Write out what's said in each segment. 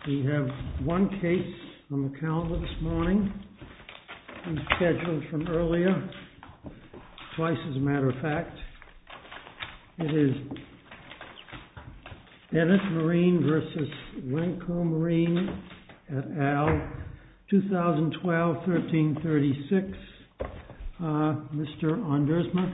We have one case on the calendar this morning. We scheduled from earlier, twice as a matter of fact. It is Bennett Marine versus Lenco Marine et al. 2012-1336. Mr. Ondersma.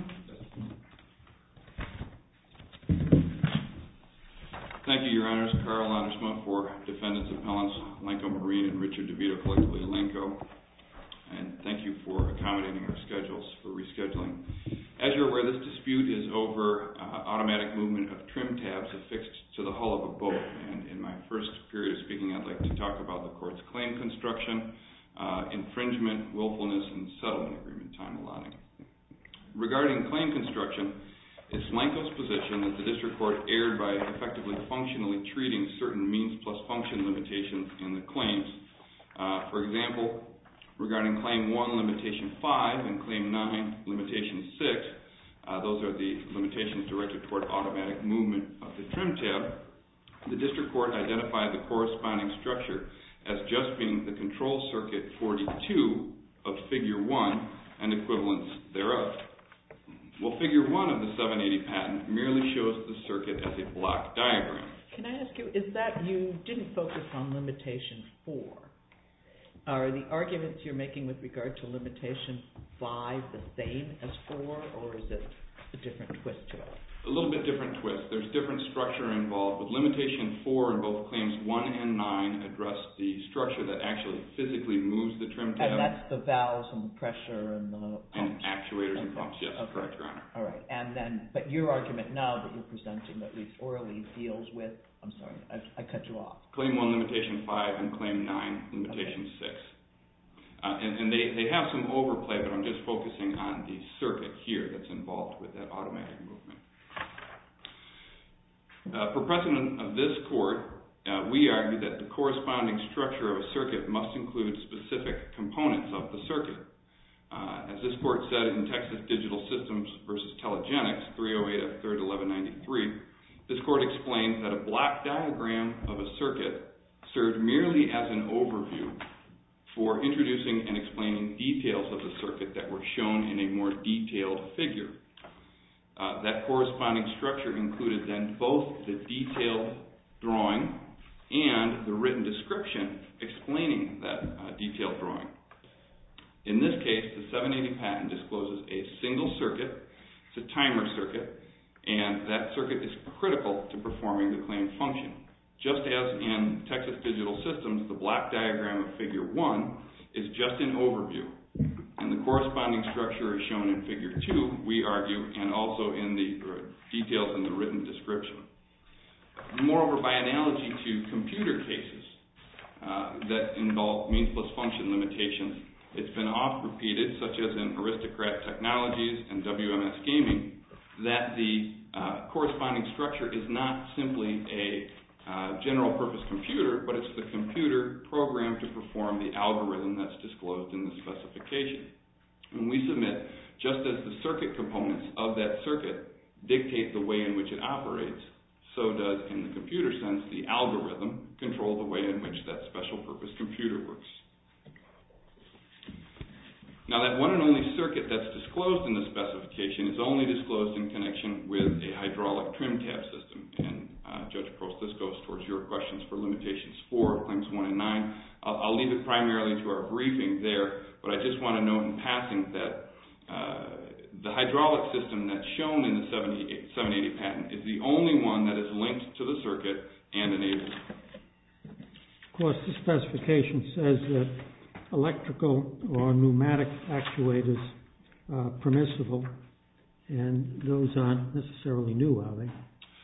Thank you, Your Honors. Carl Ondersma for defendants appellants Lenco Marine and Richard DeVito, collectively Lenco. And thank you for accommodating our schedules for rescheduling. As you're aware, this dispute is over automatic movement of trim tabs affixed to the hull of a boat. And in my first period of speaking, I'd like to talk about the court's claim construction, infringement, willfulness, and settlement agreement time allotting. Regarding claim construction, it's Lenco's position that the district court erred by effectively functionally treating certain means plus function limitations in the claims. For example, regarding Claim 1, Limitation 5, and Claim 9, Limitation 6, those are the limitations directed toward automatic movement of the trim tab, the district court identified the corresponding structure as just being the control circuit 42 of Figure 1 and equivalents thereof. Well, Figure 1 of the 780 patent merely shows the circuit as a block diagram. Can I ask you, is that you didn't focus on Limitation 4? Are the arguments you're making with regard to Limitation 5 the same as 4, or is it a different twist to it? A little bit different twist. There's different structure involved. With Limitation 4 in both Claims 1 and 9 address the structure that actually physically moves the trim tab. And that's the valves and the pressure and the pumps. And actuators and pumps, yes, correct, Your Honor. All right, and then, but your argument now that you're presenting, at least orally, deals with, I'm sorry, I cut you off. Claim 1, Limitation 5, and Claim 9, Limitation 6. And they have some overplay, but I'm just focusing on the circuit here that's involved with that automatic movement. For precedent of this court, we argue that the corresponding structure of a circuit must include specific components of the circuit. As this court said in Texas Digital Systems versus Telegenics, 308 F. 3rd 1193, this court explains that a block diagram of a circuit served merely as an overview for introducing and explaining details of the circuit that were shown in a more detailed figure. That corresponding structure included then both the detailed drawing and the written description explaining that detailed drawing. In this case, the 780 patent discloses a single circuit. It's a timer circuit, and that circuit is critical to performing the claimed function. Just as in Texas Digital Systems, the block diagram of Figure 1 is just an overview, and the corresponding structure is shown in Figure 2, we argue, and also in the details in the written description. Moreover, by analogy to computer cases that involve means plus function limitations, it's been oft repeated, such as in Aristocrat Technologies and WMS Gaming, that the corresponding structure is not simply a general purpose computer, but it's the computer programmed to perform the algorithm that's disclosed in the specification. And we submit, just as the circuit components of that circuit dictate the way in which it operates, so does, in the computer sense, the algorithm control the way in which that special purpose computer works. Now, that one and only circuit that's disclosed in the specification is only disclosed in connection with a hydraulic trim tab system. And Judge Prost, this goes towards your questions for Limitations 4, Claims 1 and 9. I'll leave it primarily to our briefing there, but I just want to note in passing that the hydraulic system that's shown in the 780 patent is the only one that is linked to the circuit and enabled. Of course, the specification says that electrical or pneumatic actuators are permissible, and those aren't necessarily new, are they?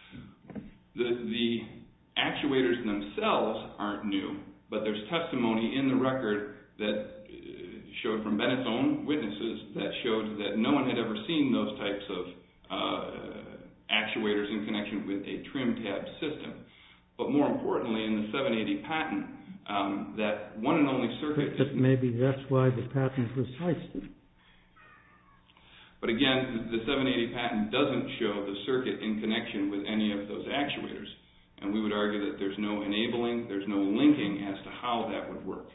The actuators themselves aren't new, but there's testimony in the record that showed from Bennett's own witnesses that showed that no one had ever seen those types of actuators in connection with a trim tab system. But more importantly, in the 780 patent, that one and only circuit... But maybe that's why the patent precised it. But again, the 780 patent doesn't show the circuit in connection with any of those actuators. and we would argue that there's no enabling, there's no linking as to how that would work.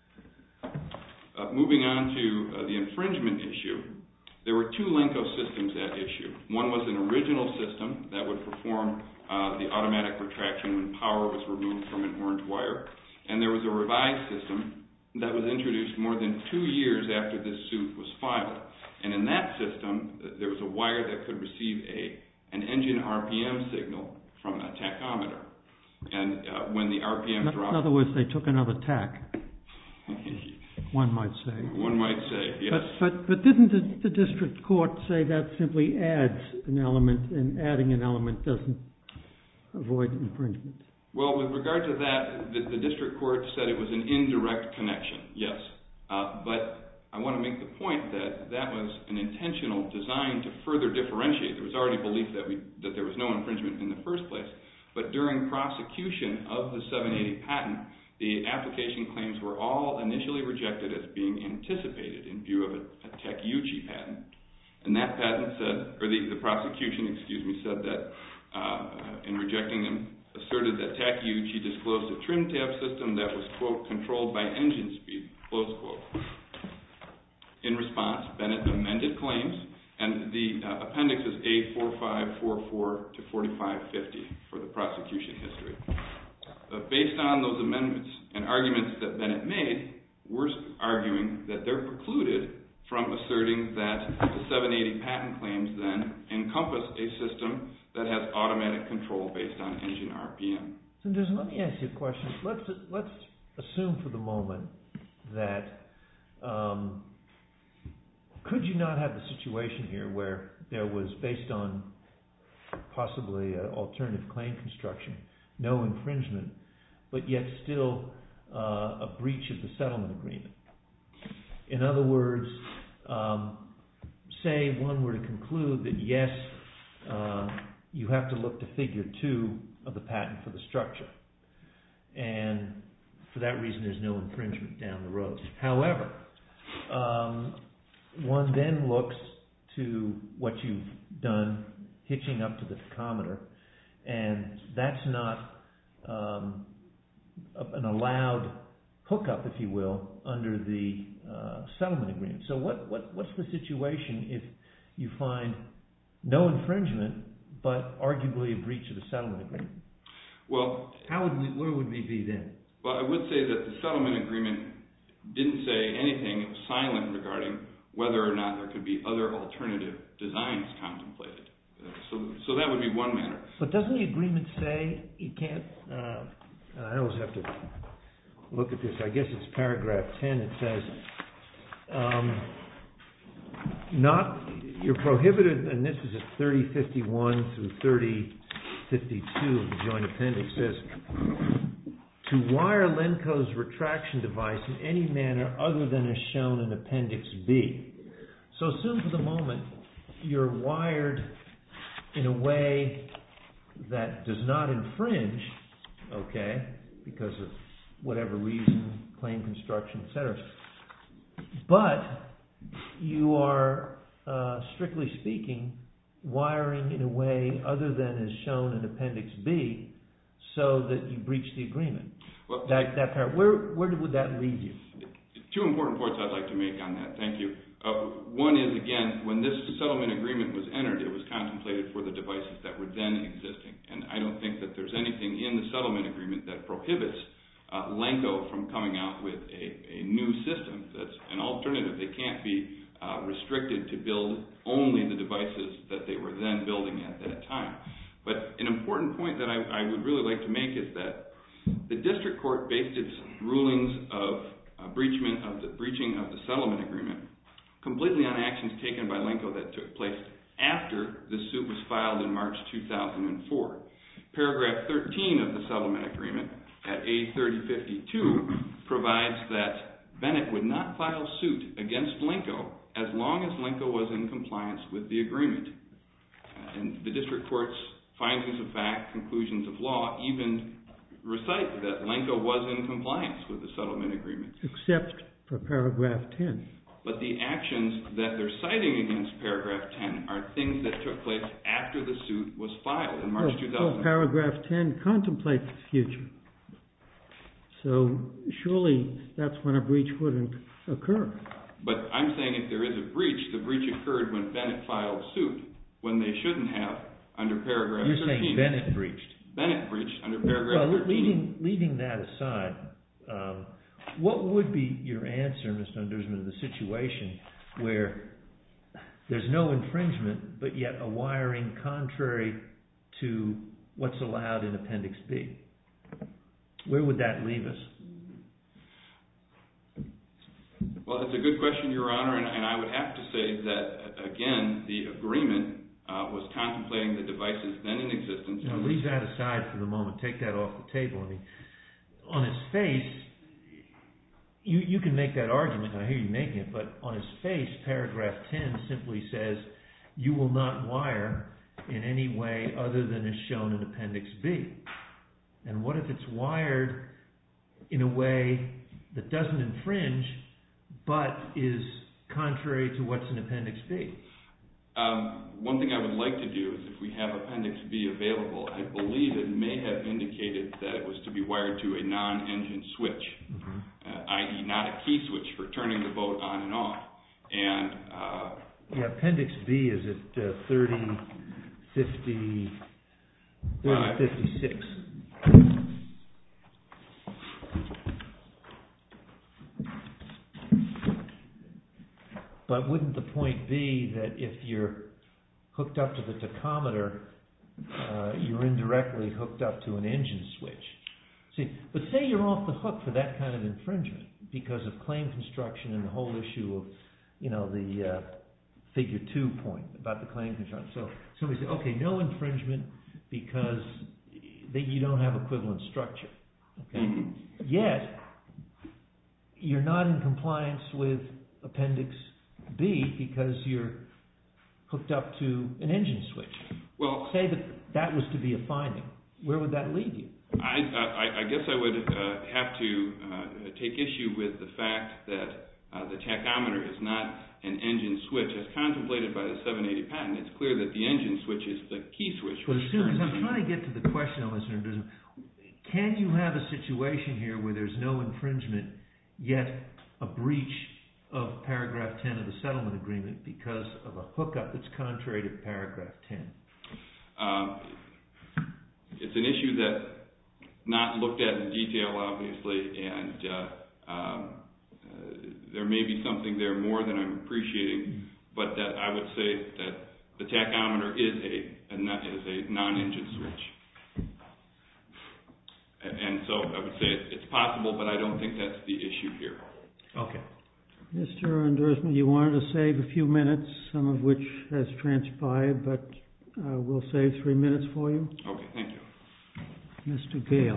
Moving on to the infringement issue, there were two Lenco systems at issue. One was an original system that would perform the automatic retraction when power was removed from an orange wire, and there was a revised system that was introduced more than 2 years after this suit was filed. And in that system, there was a wire that could receive an engine RPM signal from a tachometer. And when the RPM dropped... In other words, they took another tack, one might say. One might say, yes. But didn't the district court say that simply adds an element, and adding an element doesn't avoid infringement? Well, with regard to that, the district court said it was an indirect connection, yes. But I want to make the point that that was an intentional design to further differentiate. There was already belief that there was no infringement in the first place. But during prosecution of the 780 patent, the application claims were all initially rejected as being anticipated in view of a Takeuchi patent. And that patent said, or the prosecution, said that in rejecting them, asserted that Takeuchi disclosed a trim tab system that was, quote, controlled by engine speed, close quote. In response, Bennett amended claims, and the appendix is A4544 to 4550 for the prosecution history. Based on those amendments and arguments that Bennett made, we're arguing that they're precluded from asserting that the 780 patent claims then encompass a system that has automatic control based on engine RPM. So let me ask you a question. Let's assume for the moment that could you not have the situation here where there was, based on possibly alternative claim construction, no infringement, but yet still a breach of the settlement agreement? In other words, say one were to conclude that yes, you have to look to figure 2 of the patent for the structure, and for that reason there's no infringement down the road. However, one then looks to what you've done, hitching up to the tachometer, and that's not an allowed hookup, if you will, under the settlement agreement. So what's the situation if you find no infringement, but arguably a breach of the settlement agreement? Well, where would we be then? Well, I would say that the settlement agreement didn't say anything. It was silent regarding whether or not there could be other alternative designs contemplated. So that would be one matter. But doesn't the agreement say you can't, I always have to look at this, I guess it's paragraph 10, it says, you're prohibited, and this is at 3051 through 3052 of the joint appendix, says, to wire Lenco's retraction device in any manner other than as shown in appendix B. So assume for the moment you're wired in a way that does not infringe, okay, because of whatever reason, claim construction, etc. But you are, strictly speaking, wiring in a way other than as shown in appendix B, so that you breach the agreement. Well, where would that leave you? 2 important points I'd like to make on that. Thank you. One is, again, when this settlement agreement was entered, it was contemplated for the devices that were then existing. And I don't think that there's anything in the settlement agreement that prohibits Lenco from coming out with a new system that's an alternative. They can't be restricted to build only the devices that they were then building at that time. But an important point that I would really like to make is that the district court based its rulings of breaching of the settlement agreement completely on actions taken by Lenco that took place after the suit was filed in March 2004. Paragraph 13 of the settlement agreement at A3052 provides that Bennett would not file suit against Lenco as long as Lenco was in compliance with the agreement. And the district court's findings of fact, conclusions of law even recite that Lenco was in compliance with the settlement agreement. Except for paragraph 10. but the actions that they're citing against paragraph 10 are things that took place after the suit was filed in March 2000. Well, paragraph 10 contemplates the future. So surely that's when a breach would occur. But I'm saying if there is a breach, the breach occurred when Bennett filed suit, when they shouldn't have, under paragraph 13. You're saying Bennett breached. Bennett breached under paragraph 13. Leaving that aside, what would be your answer, Mr. Undersman, to the situation where there's no infringement, but yet a wiring contrary to what's allowed in Appendix B? Where would that leave us? Well, it's a good question, Your Honor, and I would have to say that, again, the agreement was contemplating the devices then in existence. Now, leave that aside for the moment. Take that off the table. I mean, on its face, you can make that argument, and I hear you making it, but on its face, paragraph 10 simply says, you will not wire in any way other than is shown in Appendix B. And what if it's wired in a way that doesn't infringe, but is contrary to what's in Appendix B? One thing I would like to do is, if we have Appendix B available, I believe it may have indicated that it was to be wired to a non-engine switch, i.e. not a key switch for turning the boat on and off. And yeah, Appendix B is at 3056. But wouldn't the point be that if you're hooked up to the tachometer, you're indirectly hooked up to an engine switch? See, but say you're off the hook for that kind of infringement because of claim construction and the whole issue of, the Figure 2 point about the claim construction. So somebody says, okay, no infringement because you don't have equivalent structure. Okay? Yet, you're not in compliance with Appendix B because you're hooked up to an engine switch. Well, say that was to be a finding. Where would that lead you? I guess I would have to take issue with the fact that the tachometer is not an engine switch as contemplated by the 780 patent. It's clear that the engine switch is the key switch. But as soon as I'm trying to get to the question, can you have a situation here where there's no infringement yet a breach of paragraph 10 of the settlement agreement because of a hookup that's contrary to paragraph 10? It's an issue that's not looked at in detail, obviously, and there may be something there more than I'm appreciating, but that I would say that the tachometer is a non-engine switch. And so I would say it's possible, but I don't think that's the issue here. Okay. Mr. Undersman, you wanted to save a few minutes, some of which has transpired, but we'll save 3 minutes for you. Okay, thank you. Mr. Gale.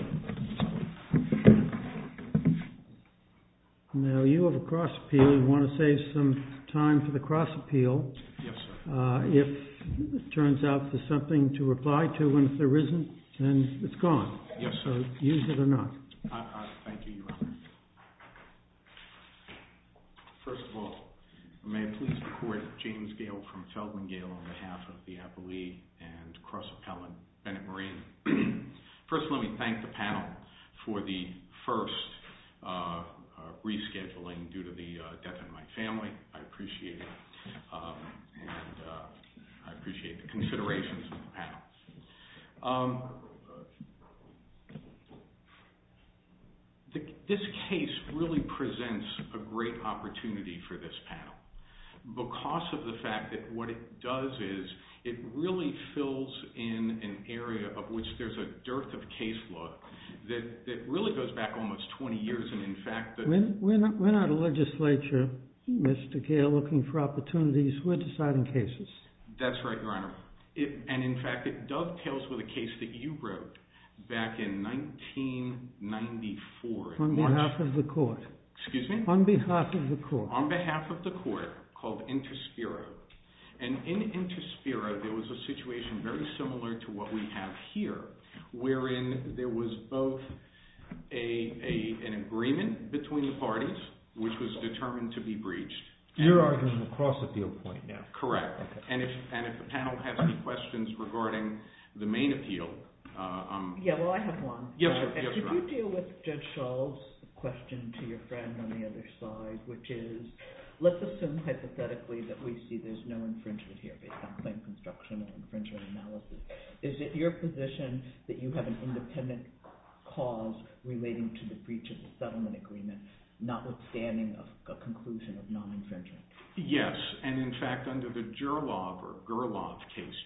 Now, you have a cross appeal. You want to save some time for the cross appeal. Yes, sir. If it turns out there's something to reply to, and if there isn't, then it's gone. Yes, sir. So use it or not. Thank you, Your Honor. First of all, may it please the Court, James Gale from Feldman Gale on behalf of the appellee and cross-appellant Bennett Marine. First, let me thank the panel for the first rescheduling due to the death of my family. I appreciate it, and I appreciate the considerations of the panel. This case really presents a great opportunity for this panel because of the fact that what it does is it really fills in an area of which there's a dearth of case law that really goes back almost 20 years, and in fact... We're not a legislature, Mr. Gale, looking for opportunities. We're deciding cases. That's right, Your Honor. And in fact, it dovetails with a case that you wrote back in 1994. On behalf of the court. Excuse me? On behalf of the court. On behalf of the court, called Interspiro. And in Interspiro, there was a situation very similar to what we have here, wherein there was both an agreement between the parties, which was determined to be breached, You're arguing the cross-appeal point now. Correct. Okay. And if the panel has any questions regarding the main appeal, well, I have one. Yes, sir. Yes, Could Your you Honor. deal with Judge Schall's question to your friend on the other side, which is, let's assume hypothetically that we see there's no infringement here based on claim construction or infringement analysis. Is it your position that you have an independent cause relating to the breach of the settlement agreement, notwithstanding a conclusion of non-infringement? Yes, and in fact, under the Gerlov case,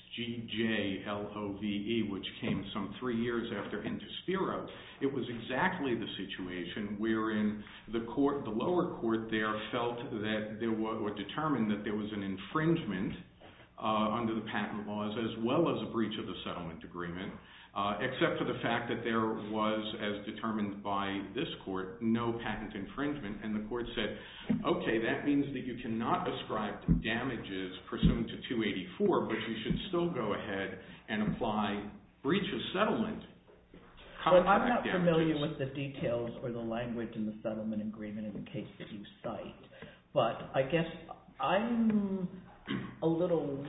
GJLOVE, which came some 3 years after Interspiro, it was exactly the situation wherein the lower court there felt that there or determined that there was an infringement under the patent laws as well as a breach of the settlement agreement, except for the fact that there was, as determined by this court, no patent infringement. And the court said, okay, that means that you cannot ascribe damages pursuant to 284, but you should still go ahead and apply breach of settlement contract I'm not damages. familiar with the details or the language in the settlement agreement in the case that you cite, but I guess I'm a little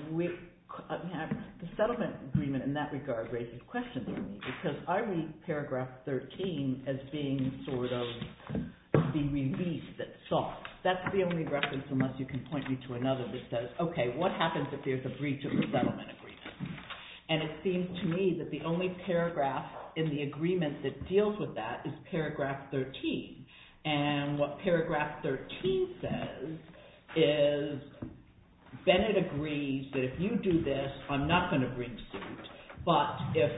the settlement agreement in that regard raises questions for me, because I read paragraph 13 as being sort of the relief that's sought. That's the only reference, unless you can point me to another, that says, okay, what happens if there's a breach of the settlement agreement? And it seems to me that the only paragraph in the agreement that deals with that is paragraph 13. And what paragraph 13 says is, Bennett agrees that if you do this, I'm not going to bring suit. But if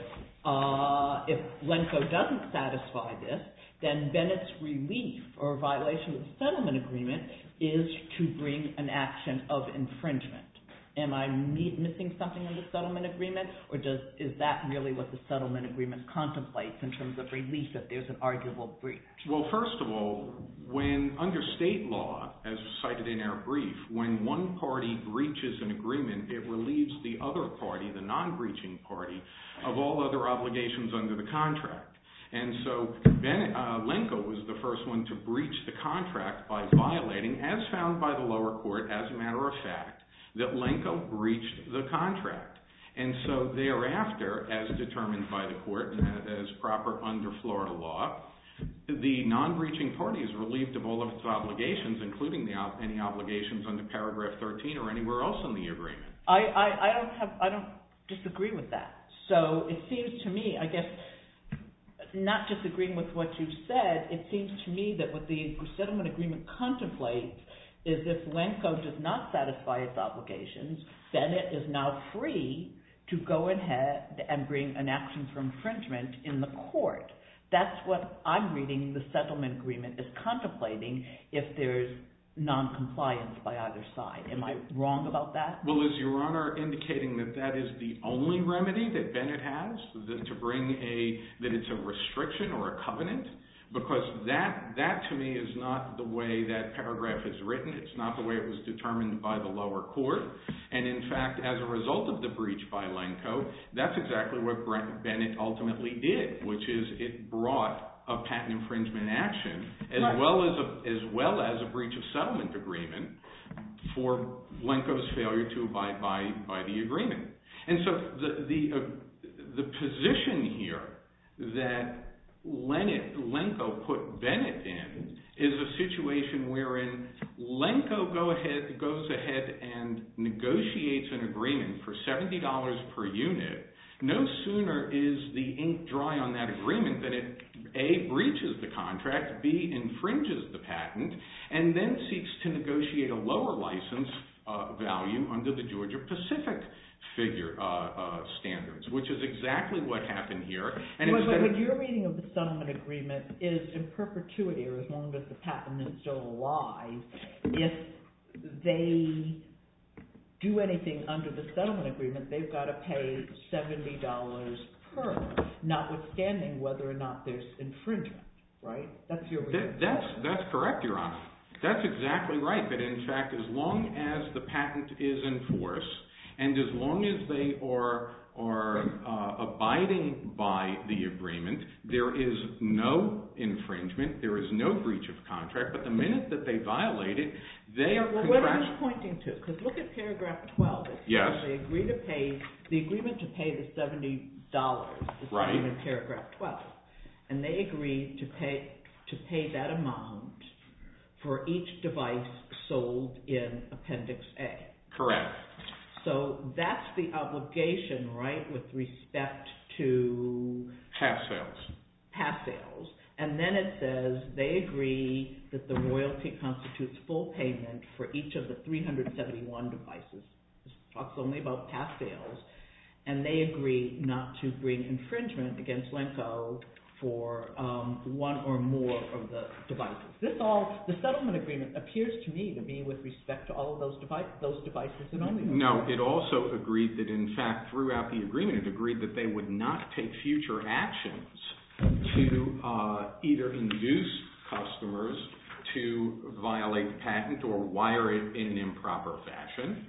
Lenco doesn't satisfy this, then Bennett's relief or violation of the settlement agreement is to bring an action of infringement. Am I missing something in the settlement agreement, or is that really what the settlement agreement contemplates in terms of relief if there's an arguable breach? Well, first of all, when under state law, as cited in our brief, when one party breaches an agreement, it relieves the other party, the non-breaching party, of all other obligations under the contract. And so Lenco was the first one to breach the contract by violating, as found by the lower court, as a matter of fact, that Lenco breached the contract. And so thereafter, as determined by the court and as proper under Florida law, the non-breaching party is relieved of all of its obligations, including any obligations under paragraph 13 or anywhere else in the agreement. I don't disagree with that. So it seems to me, I guess, not disagreeing with what you said, it seems to me that what the settlement agreement contemplates is if Lenco does not satisfy its obligations, Bennett is now free to go ahead and bring an action for infringement in the court. That's what I'm reading the settlement agreement is contemplating if there's non-compliance by either side. Am I wrong about that? Well, is Your Honor indicating that that is the only remedy that Bennett has, that it's a restriction or a covenant? Because that to me is not the way that paragraph is written. It's not the way it was determined by the lower court. And in fact, as a result of the breach by Lenco, that's exactly what Bennett ultimately did, which is it brought a patent infringement action as well as a breach of settlement agreement for Lenco's failure to abide by the agreement. And so the position here that Lenco put Bennett in is a situation wherein Lenco goes ahead and negotiates an agreement for $70 per unit. No sooner is the ink dry on that agreement than it A, breaches the contract, B, infringes the patent, and then seeks to negotiate a lower license value under the Georgia Pacific figure standards, which is exactly what happened here. But your reading of the settlement agreement is in perpetuity, or as long as the patent is still alive, if they do anything under the settlement agreement, they've got to pay $70 per, notwithstanding whether or not there's infringement, right? That's your reading. That's correct, Your Honor. That's exactly right. That in fact, as long as the patent is in force, and as long as they are abiding by the agreement, there is no infringement, there is no breach of contract, but the minute that they violate it, they are Well, what are you pointing to? Because look at paragraph 12. It says yes. They agree to pay, the agreement to pay the $70 is right. in paragraph 12. And they agree to pay that amount for each device sold in Appendix A. Correct. So that's the obligation, right, with respect to past sales. And then it says they agree that the royalty constitutes full payment for each of the 371 devices. This talks only about past sales. And they agree not to bring infringement against Lenco for one or more of the devices. The settlement agreement appears to me to be with respect to all of those devices and only those. No, it also agreed that, in fact, throughout the agreement, it agreed that they would not take future actions to either induce customers to violate the patent or wire it in an improper fashion.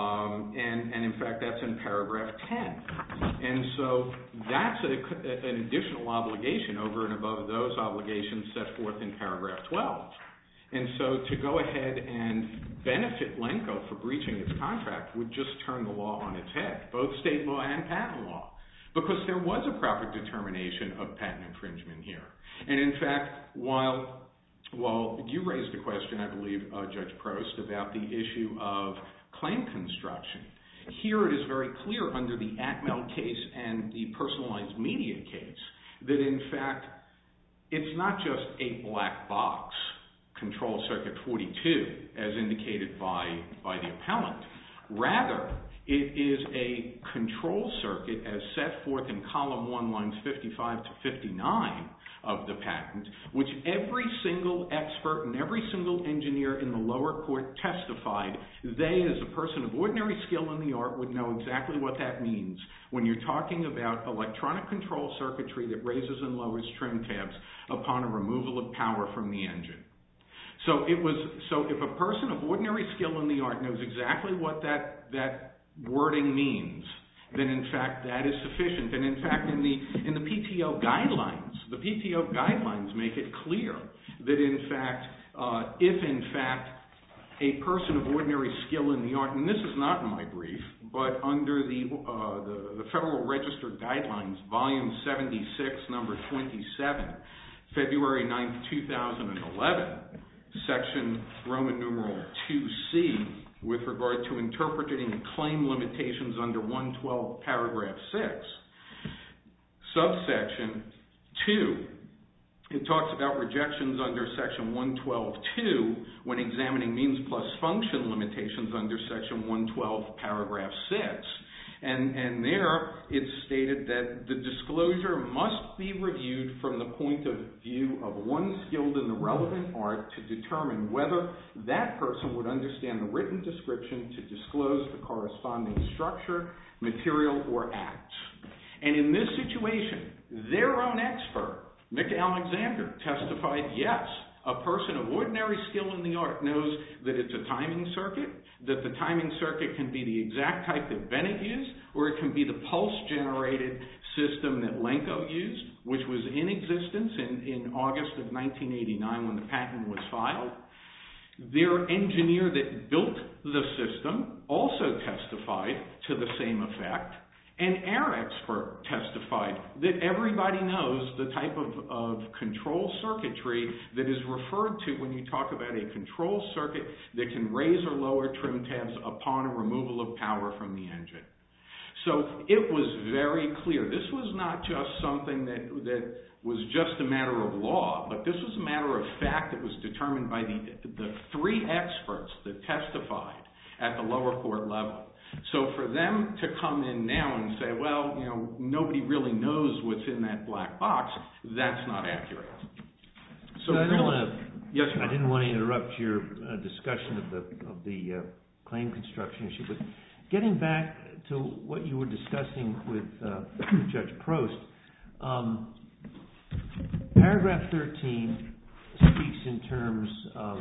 And in fact, that's in paragraph 10. And so that's an additional obligation over and above those obligations set forth in paragraph 12. And so to go ahead and benefit Lenco for breaching its contract would just turn the law on its head, both state law and patent law, because there was a proper determination of patent infringement here. And in fact, while you raised a question, I believe, Judge Prost, about the issue of claim construction, here it is very clear under the Atmel case and the personalized media case that, in fact, it's not just a black box, control circuit 42, as indicated by the appellant. Rather, it is a control circuit as set forth in column 1, lines 55 to 59 of the patent, which every single expert and every single engineer in the lower court testified they, as a person of ordinary skill in the art, would know exactly what that means when you're talking about electronic control circuitry that raises and lowers trim tabs upon a removal of power from the engine. So if a person of ordinary skill in the art knows exactly what that wording means, then in fact that is sufficient. And in fact, in the PTO guidelines make it clear that in fact, if in fact a person of ordinary skill in the art, and this is not in my brief, but under the Federal Register Guidelines, volume 76, number 27, February 9th, 2011, section Roman numeral 2C, with regard to interpreting claim limitations under 112 paragraph 6, subsection 2, it talks about rejections under section 112.2 when examining means plus function limitations under section 112 paragraph 6. And there it's stated that the disclosure must be reviewed from the point of view of one skilled in the relevant art to determine whether that person would understand the written description to disclose the corresponding structure, material, or acts. And in this situation, their own expert, Mick Alexander, testified, yes, a person of ordinary skill in the art knows that it's a timing circuit, that the timing circuit can be the exact type that Bennett used, or it can be the pulse-generated system that Lenco used, which was in existence in August of 1989 when the patent was filed. Their engineer that built the system also testified to the same effect. And our expert testified that everybody knows the type of control circuitry that is referred to when you talk about a control circuit that can raise or lower trim tabs upon a removal of power from the engine. So it was very clear. This was not just something that was just a matter of law, but this was a matter of fact that was determined by the three experts that testified at the lower court level. So for them to come in now and say, well, you know, nobody really knows what's in that black box, that's not accurate. So I didn't want to interrupt your discussion of the claim construction issue, but getting back to what you were discussing with Judge Prost, paragraph 13 speaks in terms of,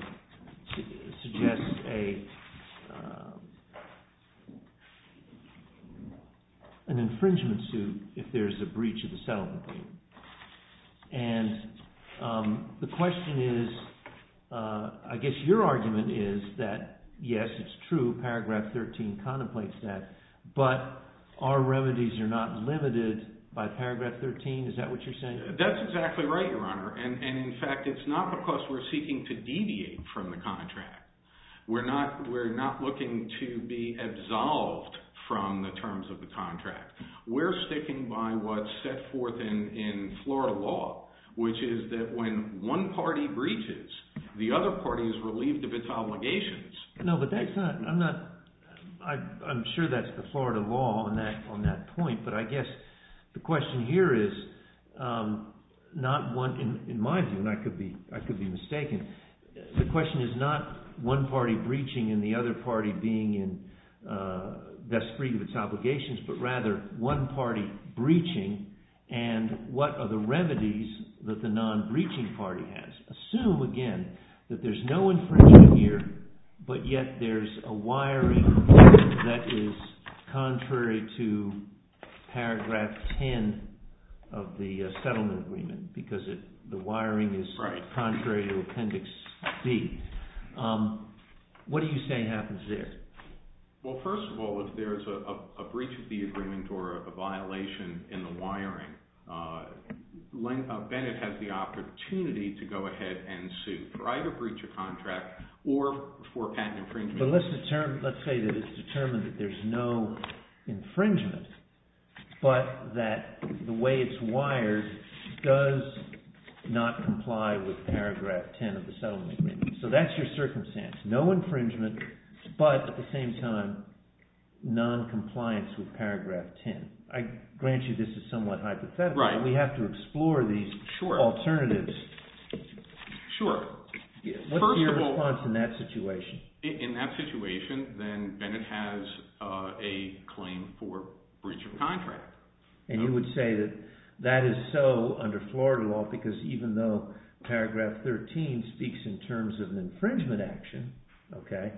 suggests an infringement suit if there's a breach of the settlement agreement. And the question is, I guess your argument is that, yes, it's true, paragraph 13 contemplates that, but our remedies are not limited by paragraph 13? Is that what you're saying? That's exactly right, Your Honor. And in fact, it's not because we're seeking to deviate from the contract. We're not looking to be absolved from the terms of the contract. We're sticking by what's set forth in Florida law, which is that when one party breaches, the other party is relieved of its obligations. No, but that's not. I'm sure that's the Florida law on that point. But I guess the question here is not one. In my view, and I could be mistaken. The question is not one party breaching and the other party being in that's free of its obligations, but rather one party breaching and what are the remedies that the non-breaching party has. Assume, again, that there's no infringement here, but yet there's a wiring that is contrary to paragraph 10 of the settlement agreement because the wiring is contrary to Appendix B. What do you say happens there? Well, first of all, if there's a breach of the agreement or a violation in the wiring, Bennett has the opportunity to go ahead and sue for either breach of contract or for patent infringement. But let's say that it's determined that there's no infringement, but that the way it's wired does not comply with paragraph 10 of the settlement agreement. So that's your circumstance. No infringement, but at the same time, non-compliance with paragraph 10. I grant you this is somewhat hypothetical. Right. We have to explore these alternatives. Sure. What's your response in that situation? In that situation, then Bennett has a claim for breach of contract. And you would say that that is so under Florida law because even though paragraph 13 speaks in terms of an infringement action, okay,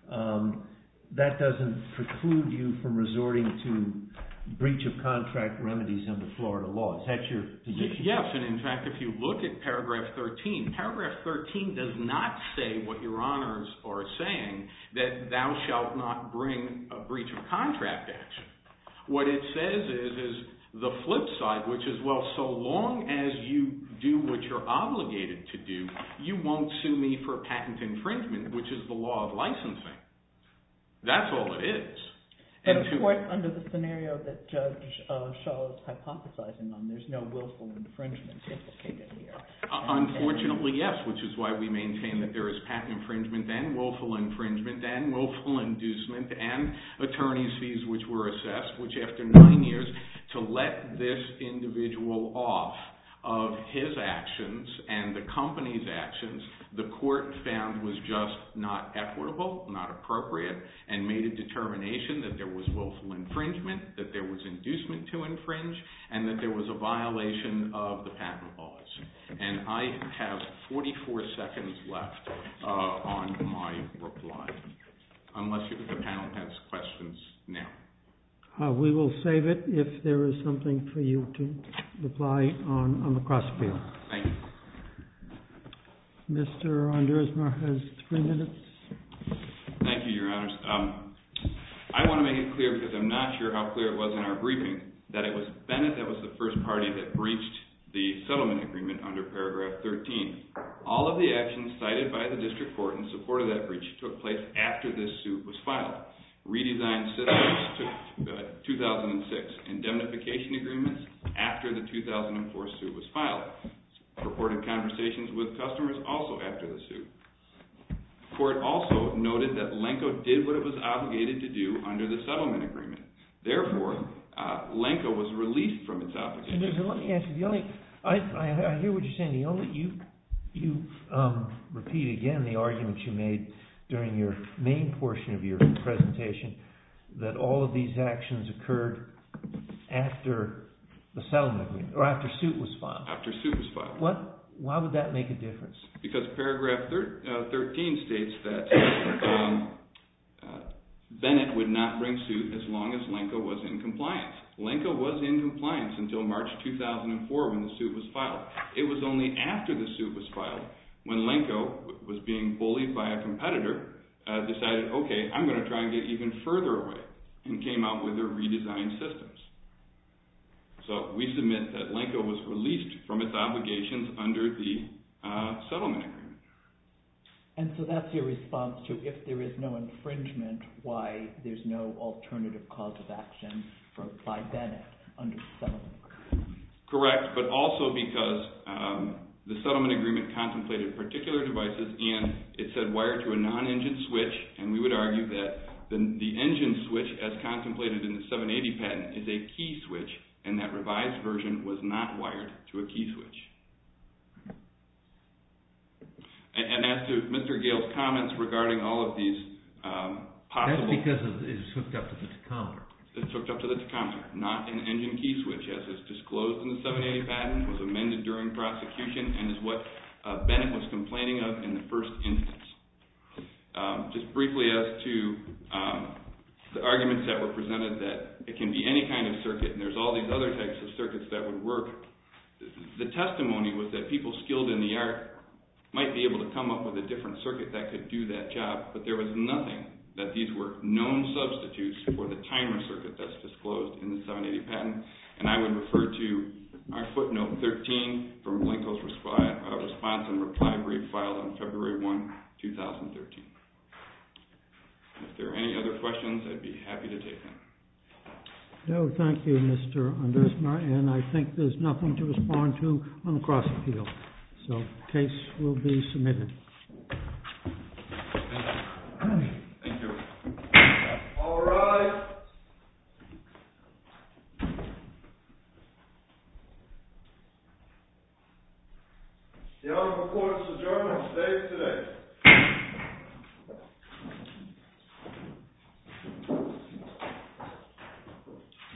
that doesn't preclude you from resorting to breach of contract remedies under Florida law. Is that your position? Yes, and in fact, if you look at paragraph 13 does not say what your honors are saying, that thou shalt not bring a breach of contract action. What it says is the flip side, which is, well, so long as you do what you're obligated to do, you won't sue me for patent infringement, which is the law of licensing. That's all it is. But of course, under the scenario that Judge Shaw is hypothesizing on, there's no willful infringement implicated here. Unfortunately, yes, which is why we maintain that there is patent infringement and willful infringement and willful inducement and attorney's fees which were assessed, which after 9 years, to let this individual off of his actions and the company's actions, the court found was just not equitable, not appropriate, and made a determination that there was willful infringement, that there was inducement to infringe, and that there was a violation of the patent laws. And I have 44 seconds left on my reply, unless the panel has questions now. We will save it if there is something for you to reply on the cross appeal. Thank you. Mr. Ondersmer has 3 minutes. Thank you, Your Honors. I want to make it clear, because I'm not sure how clear it was in our briefing, that it was Bennett that was the first party that breached the settlement agreement under paragraph 13. All of the actions cited by the district court in support of that breach took place after this suit was filed. Redesigned systems took 2006. Indemnification agreements after the 2004 suit was filed. Purported conversations with customers also after the suit. The court also noted that Lenco did what it was obligated to do under the settlement agreement. Therefore, Lenco was released from its obligation. Let me ask you, I hear what you're saying. You repeat again the argument you made during your main portion of your presentation, that all of these actions occurred after the settlement agreement, or after suit was filed. After suit was filed. Why would that make a difference? Because paragraph 13 states that Bennett would not bring suit as long as Lenco was in compliance. Lenco was in compliance until March 2004 when the suit was filed. It was only after the suit was filed when Lenco was being bullied by a competitor, decided, okay, I'm going to try and get even further away, and came out with their redesigned systems. So we submit that Lenco was released from its obligations under the settlement agreement. And so that's your response to if there is no infringement, why there's no alternative cause of action by Bennett under the settlement agreement. Correct, but also because the settlement agreement contemplated particular devices and it said wired to a non-engine switch, and we would argue that the engine switch as contemplated in the 780 patent is a key switch, and that revised version was not wired to a key switch. And as to Mr. Gale's comments regarding all of these possible... That's because it's hooked up to the tachometer. It's hooked up to the tachometer, not an engine key switch, as is disclosed in the 780 patent, was amended during prosecution, and is what Bennett was complaining of in the first instance. Just briefly as to the arguments that were presented that it can be any kind of circuit, and there's all these other types of circuits that would work. The testimony was that people skilled in the art might be able to come up with a different circuit that could do that job, but there was nothing that these were known substitutes for the timer circuit that's disclosed in the 780 patent. And I would refer to our footnote 13 from Lenco's response and reply brief filed on February 1, 2013. If there are any other questions, I'd be happy to take them. No, thank you, Mr. Undersma, and I think there's nothing to respond to on the cross appeal. So the case will be submitted. Thank you. All right. The Honorable Court is adjourned on stage today.